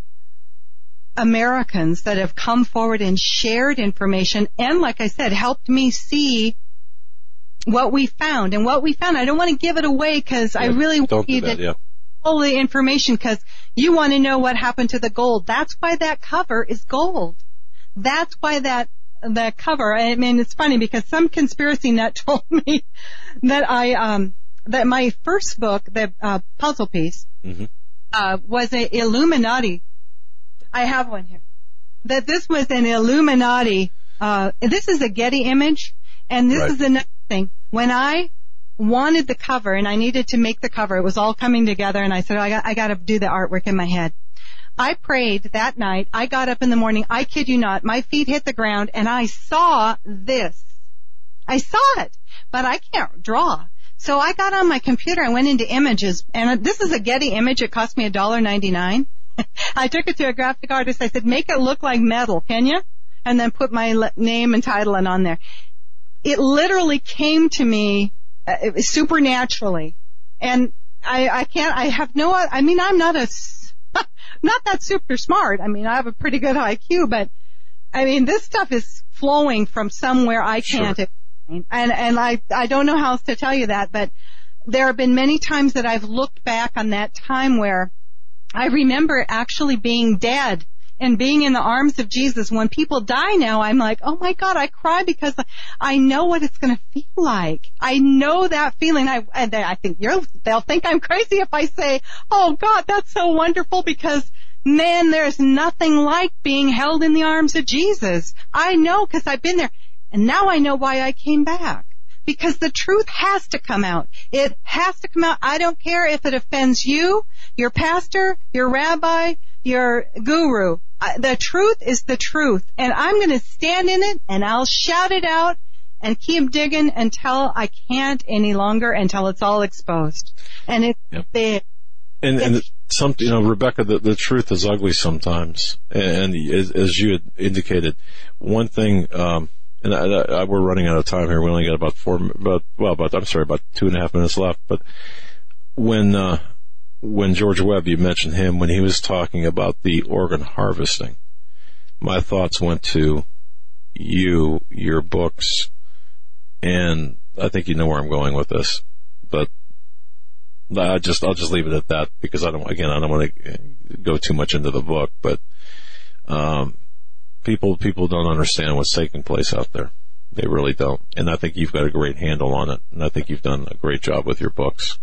Americans that have come forward and shared information and, like I said, helped me see what we found. And what we found, I don't want to give it away because yeah, I really want you to yeah. all the information because you want to know what happened to the gold. That's why that cover is gold. That's why that that cover, I mean, it's funny because some conspiracy nut told me that I, um, that my first book, the uh, puzzle piece, mm-hmm. uh, was an Illuminati. I have one here. That this was an Illuminati, uh, this is a Getty image, and this right. is another thing. When I wanted the cover and I needed to make the cover, it was all coming together and I said, I got, I got to do the artwork in my head. I prayed that night. I got up in the morning. I kid you not. My feet hit the ground and I saw this. I saw it, but I can't draw. So I got on my computer. I went into images and this is a Getty image. It cost me one dollar ninety-nine. I took it to a graphic artist. I said, make it look like metal, can you? And then put my le- name and title and on there. It literally came to me uh, supernaturally. And I, I can't, I have no, I mean, I'm not a, not that super smart. I mean, I have a pretty good I Q, but I mean, this stuff is flowing from somewhere I can't sure. explain. And, and I, I don't know how else to tell you that, but there have been many times that I've looked back on that time where I remember actually being dead and being in the arms of Jesus. When people die now, I'm like, oh my God, I cry because I know what it's going to feel like. I know that feeling. I, and I think you're, they'll think I'm crazy if I say, oh God, that's so wonderful because man, there's nothing like being held in the arms of Jesus. I know because I've been there. And now I know why I came back. Because the truth has to come out. It has to come out. I don't care if it offends you, your pastor, your rabbi, your guru. The truth is the truth. And I'm going to stand in it and I'll shout it out and keep digging until I can't any longer, until it's all exposed. And it's yep. big. And, and some, you know, Rebecca, the, the truth is ugly sometimes. And, and as, as you had indicated, one thing, um, and I, I, we're running out of time here. We only got about four, about, well, about, I'm sorry, about two and a half minutes left. But when, uh, when George Webb, you mentioned him, when he was talking about the organ harvesting, my thoughts went to you, your books, and I think you know where I'm going with this, but I just, I'll just leave it at that because I don't, again, I don't want to go too much into the book, but, um, people, people don't understand what's taking place out there. They really don't. And I think you've got a great handle on it, and I think you've done a great job with your books.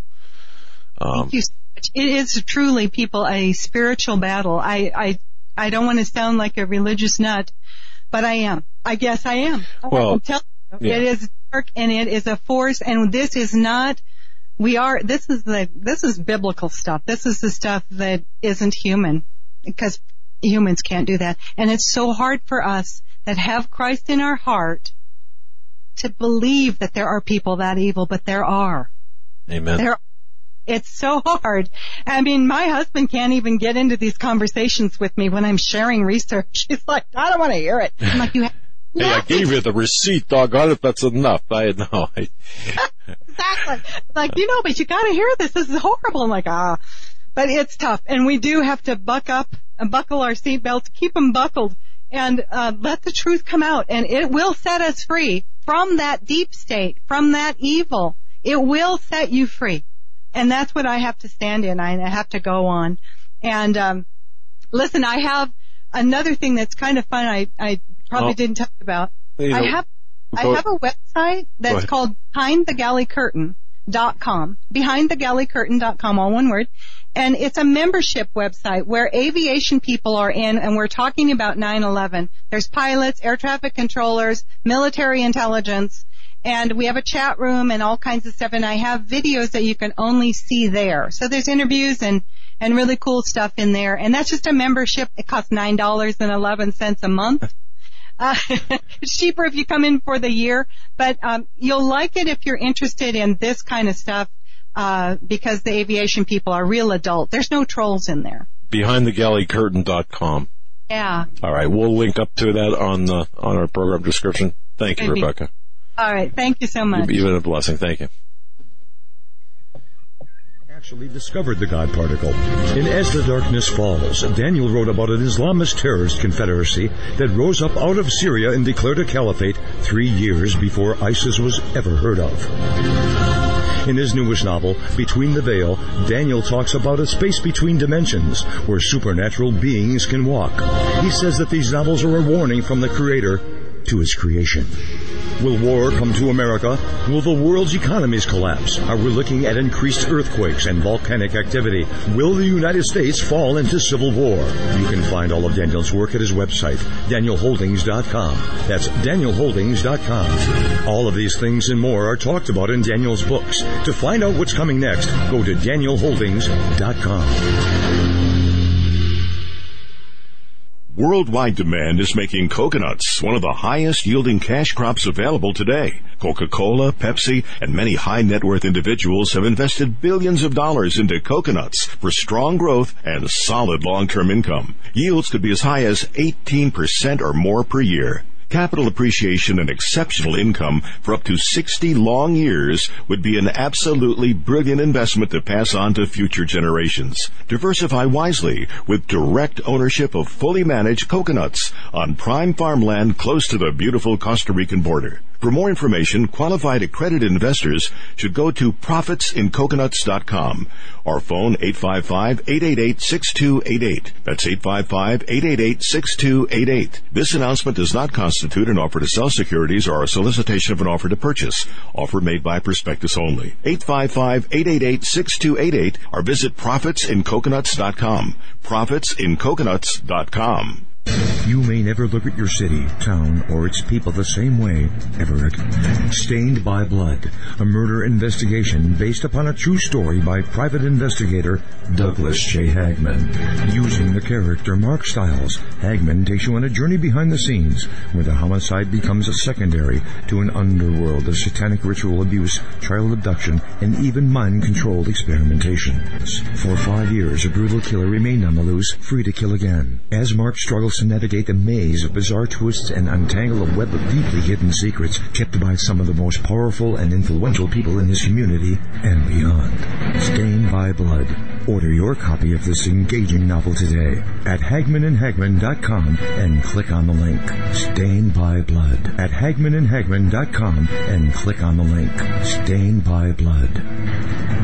Um, Thank you so much. It is truly, people, a spiritual battle. I, I, I don't want to sound like a religious nut, but I am. I guess I am. Well, I'm telling you, yeah. It is dark and it is a force, and this is not, we are, this is the, this is biblical stuff. This is the stuff that isn't human, because humans can't do that. And it's so hard for us that have Christ in our heart to believe that there are people that evil, but there are. Amen. There, it's so hard. I mean, my husband can't even get into these conversations with me when I'm sharing research. He's like, I don't want to hear it. I'm like, you have Hey, I gave you the receipt, doggone it, that's enough. I know. I... Exactly. Like, you know, but you gotta hear this. This is horrible. I'm like, ah. But it's tough. And we do have to buck up and buckle our seatbelts, keep them buckled, and uh, let the truth come out. And it will set us free from that deep state, from that evil. It will set you free. And that's what I have to stand in. I have to go on. And um listen, I have another thing that's kind of fun I, I probably oh, didn't talk about. You know, I have I have a website that's called behind the galley curtain dot com. behind the galley curtain dot com, all one word. And it's a membership website where aviation people are in, and we're talking about nine eleven. There's pilots, air traffic controllers, military intelligence, and we have a chat room and all kinds of stuff, and I have videos that you can only see there. So there's interviews and, and really cool stuff in there, and that's just a membership. It costs nine dollars and eleven cents a month. Uh, it's cheaper if you come in for the year, but um, you'll like it if you're interested in this kind of stuff, uh, because the aviation people are real adult. There's no trolls in there. behind the galley curtain dot com. Yeah. All right, we'll link up to that on the, on our program description. Thank you, Maybe. Rebecca. All right, thank you so much. You've been a blessing. Thank you. Actually discovered the God particle. In As the Darkness Falls, Daniel wrote about an Islamist terrorist confederacy that rose up out of Syria and declared a caliphate three years before ISIS was ever heard of. In his newest novel, Between the Veil, Daniel talks about a space between dimensions where supernatural beings can walk. He says that these novels are a warning from the Creator to his creation. Will war come to America? Will the world's economies collapse? Are we looking at increased earthquakes and volcanic activity? Will the United States fall into civil war? You can find all of Daniel's work at his website, daniel holdings dot com. That's daniel holdings dot com. All of these things and more are talked about in Daniel's books. To find out what's coming next, go to daniel holdings dot com. Worldwide demand is making coconuts one of the highest yielding cash crops available today. Coca-Cola, Pepsi, and many high net worth individuals have invested billions of dollars into coconuts for strong growth and solid long-term income. Yields could be as high as eighteen percent or more per year. Capital appreciation and exceptional income for up to sixty long years would be an absolutely brilliant investment to pass on to future generations. Diversify wisely with direct ownership of fully managed coconuts on prime farmland close to the beautiful Costa Rican border. For more information, qualified accredited investors should go to profits in coconuts dot com or phone eight five five, eight eight eight, six two eight eight. That's eight five five, eight eight eight, six two eight eight. This announcement does not constitute an offer to sell securities or a solicitation of an offer to purchase. Offer made by prospectus only. eight five five, eight eight eight, six two eight eight or visit profits in coconuts dot com. profits in coconuts dot com. You may never look at your city, town, or its people the same way ever again. Stained by Blood, a murder investigation based upon a true story by private investigator Douglas J. Hagman, using the the character Mark Stiles, Hagman takes you on a journey behind the scenes where the homicide becomes a secondary to an underworld of satanic ritual abuse, child abduction, and even mind-controlled experimentation. For five years, a brutal killer remained on the loose, free to kill again. As Mark struggles to navigate the maze of bizarre twists and untangle a web of deeply hidden secrets kept by some of the most powerful and influential people in his community and beyond. Stained by Blood. Order your copy of this engaging novel today at hagman and hagman dot com and click on the link. Stained by Blood at hagman and hagman dot com and click on the link. Stained by Blood.